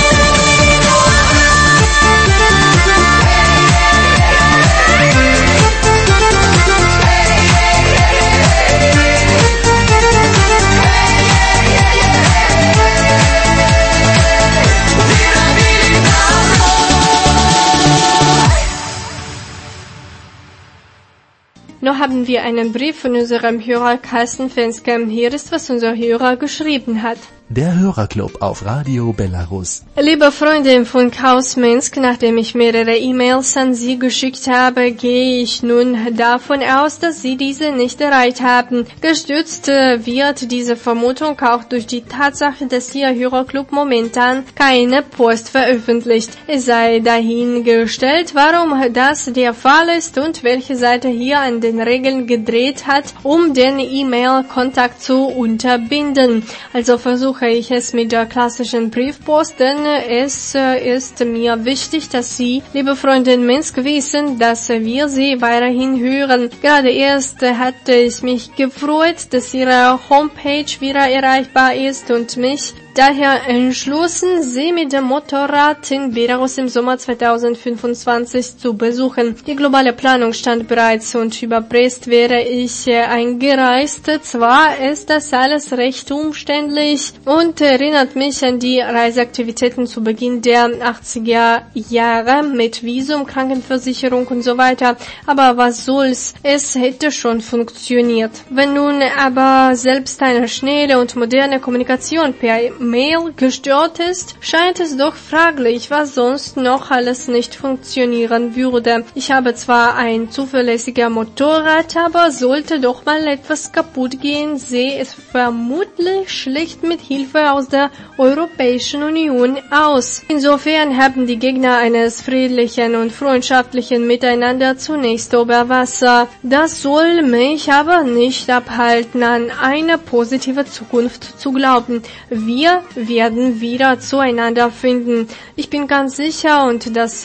Noch haben wir einen Brief von unserem Hörer Carsten Fenske. Hier ist, was unser Hörer geschrieben hat. Der Hörerclub auf Radio Belarus. Liebe Freunde von Chaos Minsk, nachdem ich mehrere E-Mails an Sie geschickt habe, gehe ich nun davon aus, dass Sie diese nicht erreicht haben. Gestützt wird diese Vermutung auch durch die Tatsache, dass Ihr Hörerclub momentan keine Post veröffentlicht. Es sei dahingestellt, warum das der Fall ist und welche Seite hier an den Regeln gedreht hat, um den E-Mail-Kontakt zu unterbinden. Also versuche ich es mit der klassischen Briefpost, denn es ist mir wichtig, dass Sie, liebe Freunde in Minsk, wissen, dass wir Sie weiterhin hören. Gerade erst hatte ich mich gefreut, dass Ihre Homepage wieder erreichbar ist und mich daher entschlossen, Sie mit dem Motorrad in Belarus im Sommer zweitausendfünfundzwanzig zu besuchen. Die globale Planung stand bereits und über Brest wäre ich eingereist. Zwar ist das alles recht umständlich und erinnert mich an die Reiseaktivitäten zu Beginn der achtziger Jahre mit Visum, Krankenversicherung und so weiter. Aber was soll's? Es hätte schon funktioniert. Wenn nun aber selbst eine schnelle und moderne Kommunikation per Mail gestört ist, scheint es doch fraglich, was sonst noch alles nicht funktionieren würde. Ich habe zwar ein zuverlässiger Motorrad, aber sollte doch mal etwas kaputt gehen, sehe es vermutlich schlecht mit Hilfe aus der Europäischen Union aus. Insofern haben die Gegner eines friedlichen und freundschaftlichen Miteinander zunächst Oberwasser. Das soll mich aber nicht abhalten, an eine positive Zukunft zu glauben. Wir werden wieder zueinander finden. Ich bin ganz sicher, und das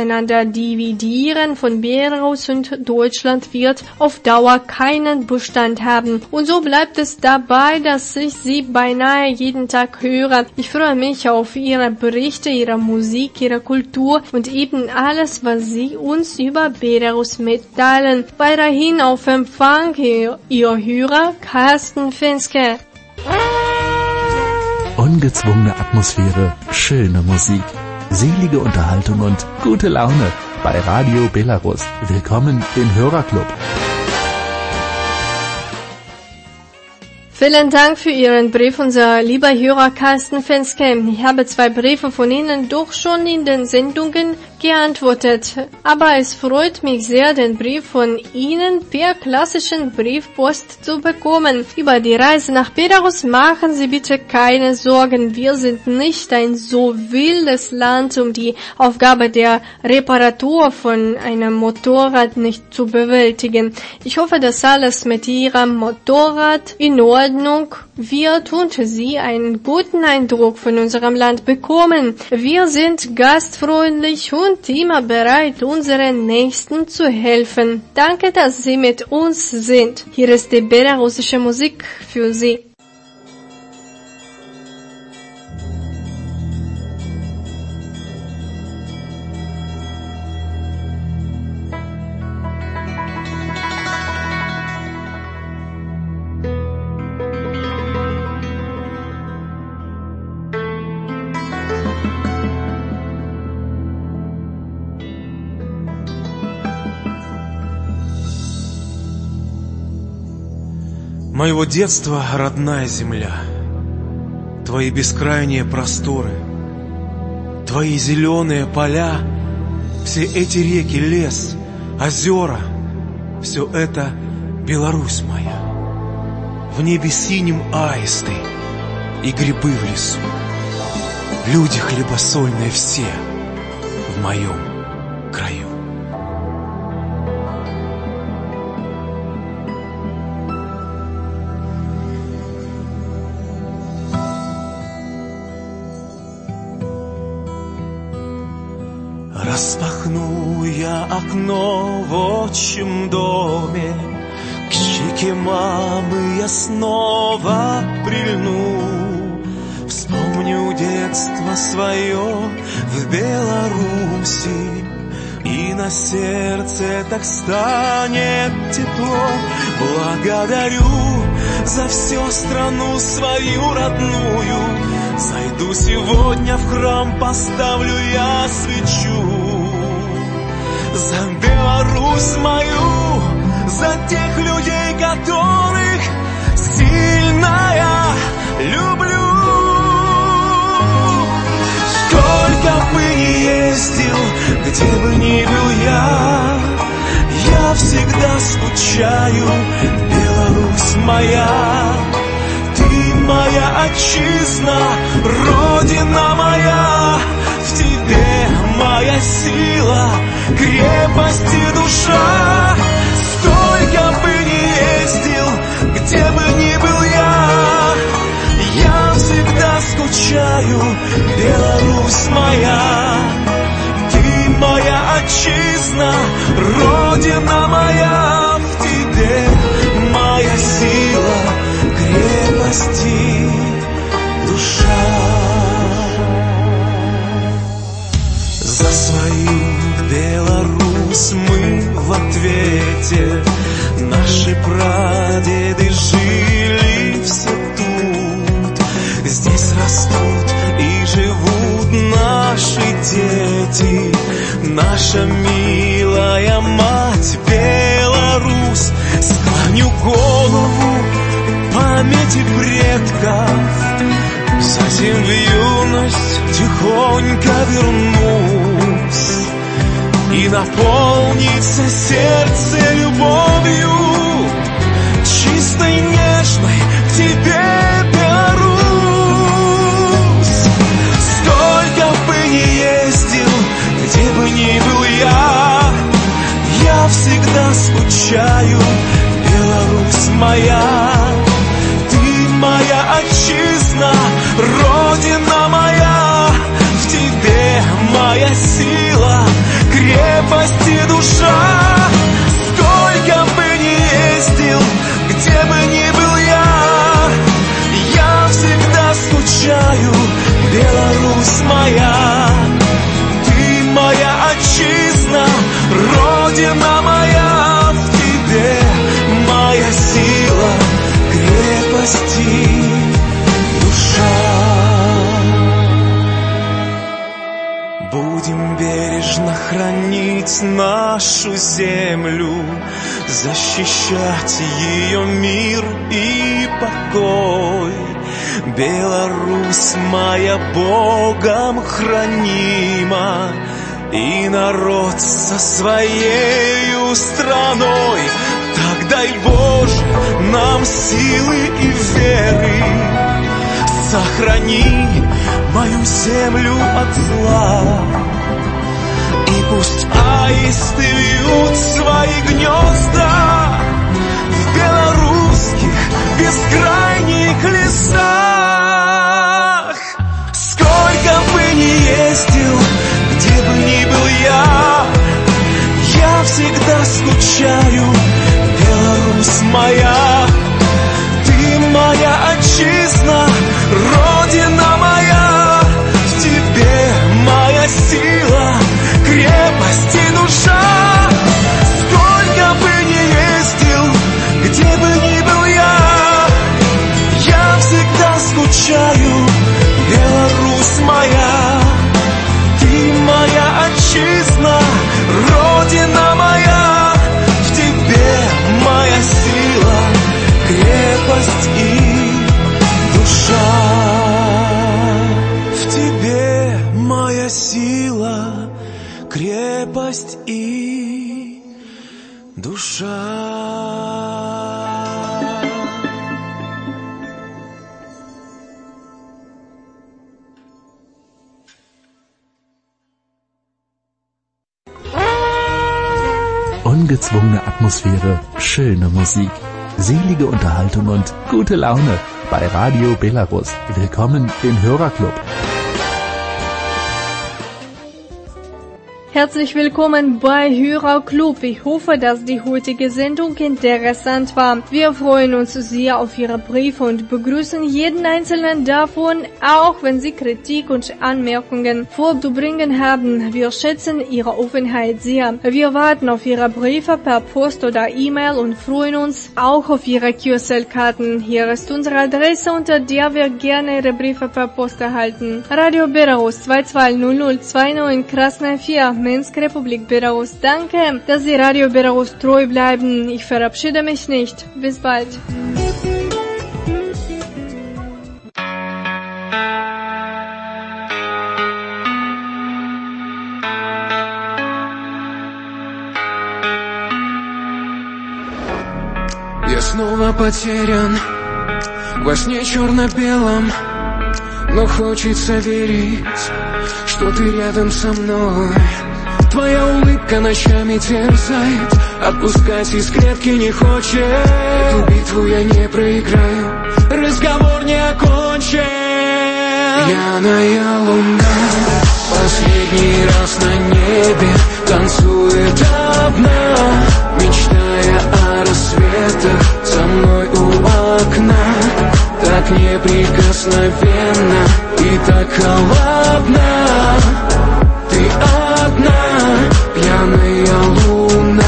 Auseinanderdividieren von Belarus und Deutschland wird auf Dauer keinen Bestand haben. Und so bleibt es dabei, dass ich Sie beinahe jeden Tag höre. Ich freue mich auf Ihre Berichte, Ihre Musik, Ihre Kultur und eben alles, was Sie uns über Belarus mitteilen. Weiterhin auf Empfang, Ihr, Ihr Hörer Carsten Fenske. Ungezwungene Atmosphäre, schöne Musik, selige Unterhaltung und gute Laune bei Radio Belarus. Willkommen im Hörerclub. Vielen Dank für Ihren Brief, unser lieber Hörer Carsten Fenske. Ich habe zwei Briefe von Ihnen doch schon in den Sendungen geantwortet. Aber es freut mich sehr, den Brief von Ihnen per klassischen Briefpost zu bekommen. Über die Reise nach Belarus machen Sie bitte keine Sorgen. Wir sind nicht ein so wildes Land, um die Aufgabe der Reparatur von einem Motorrad nicht zu bewältigen. Ich hoffe, dass alles mit Ihrem Motorrad in Ordnung wird und Sie einen guten Eindruck von unserem Land bekommen. Wir sind gastfreundlich und immer bereit, unseren Nächsten zu helfen. Danke, dass Sie mit uns sind. Hier ist die belarussische Musik für Sie. Моего детства родная земля, твои бескрайние просторы, твои зеленые поля, все эти реки, лес, озера, все это Беларусь моя. В небе синим аисты и грибы в лесу, люди хлебосольные все в моем краю. Распахну я окно в отчим доме, к щеке мамы я снова прильну. Вспомню детство свое в Беларуси, и на сердце так станет тепло. Благодарю за всю страну свою родную. Зайду сегодня в храм, поставлю я свечу. За Беларусь мою, за тех людей, которых сильно я люблю. Сколько бы ни ездил, где бы ни был я, я всегда скучаю, Беларусь моя. Ты моя отчизна, родина моя, в тебе моя сила, крепость и душа. Сколько бы ни ездил, где бы ни был я, я всегда скучаю, Беларусь моя. Ты моя отчизна, родина моя, в тебе моя сила, крепость и душа. За свою Беларусь мы в ответе, наши прадеды жили все тут. Здесь растут и живут наши дети, наша милая мать Беларусь. Склоню голову памяти предков, затем в юность тихонько вернусь, и наполнится сердце любовью, чистой, нежной к тебе, Беларусь. Сколько бы ни ездил, где бы ни был я, я всегда скучаю, Беларусь моя. Моя отчизна, родина моя, в тебе моя сила, крепость и душа. Сколько бы ни ездил, где бы ни был я, я всегда скучаю, Беларусь моя. Ты моя отчизна, родина моя, в тебе моя сила, крепость и душа. Будет будем бережно хранить нашу землю, защищать ее мир и покой. Беларусь моя Богом хранима, и народ со своею страной. Так дай Боже нам силы и веры, сохрани мою землю от зла. И пусть аисты вьют свои гнезда в белорусских бескрайних лесах. Сколько бы ни ездил, где бы ни был я, я всегда скучаю, Беларусь моя. Ты моя отчизна, Родина моя, в тебе моя сила, крепость и душа. Сколько бы ни ездил, где бы ни был я, я всегда скучаю, Беларусь моя. Ты моя отчизна, Родина моя, в тебе моя сила, крепость и душа. В тебе моя сила, крепость и душа. Ungezwungene Atmosphäre, schöne Musik, selige Unterhaltung und gute Laune bei Radio Belarus. Willkommen im Hörerclub. Herzlich willkommen bei Hörerclub. Ich hoffe, dass die heutige Sendung interessant war. Wir freuen uns sehr auf Ihre Briefe und begrüßen jeden einzelnen davon, auch wenn Sie Kritik und Anmerkungen vorzubringen haben. Wir schätzen Ihre Offenheit sehr. Wir warten auf Ihre Briefe per Post oder E-Mail und freuen uns auch auf Ihre Q S L-Karten. Hier ist unsere Adresse, unter der wir gerne Ihre Briefe per Post erhalten. Radio Belarus zwei zwei null null zwei neun Krasnaya vier, Minsk, Republik Belarus. Danke, dass Sie Radio Belarus treu bleiben. Ich verabschiede mich nicht. Bis bald. Я снова потерян во сне черно-белом, но хочется верить, что ты рядом со мной. Твоя улыбка ночами терзает, отпускать из клетки не хочет. Эту битву я не проиграю, разговор не окончен. Пьяная луна последний раз на небе танцует одна, мечтая о рассветах со мной у окна. Так неприкосновенно и так холодно. Ты одна, пьяная луна.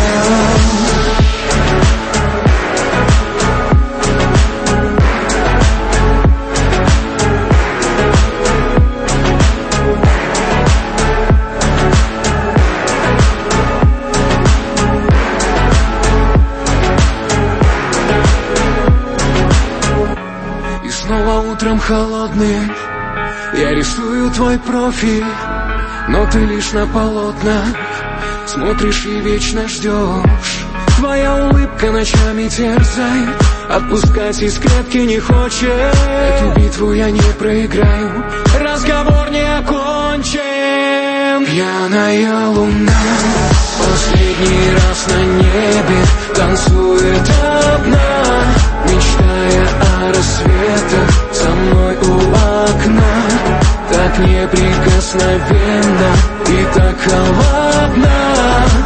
И снова утром холодные я рисую твой профиль, но ты лишь на полотна смотришь и вечно ждешь. Твоя улыбка ночами терзает, отпускать из клетки не хочет. Эту битву я не проиграю, разговор не окончен. Пьяная луна последний раз на небе танцует одна, мечтая о рассветах со мной у окна. Так неприкосновенно и так холодно.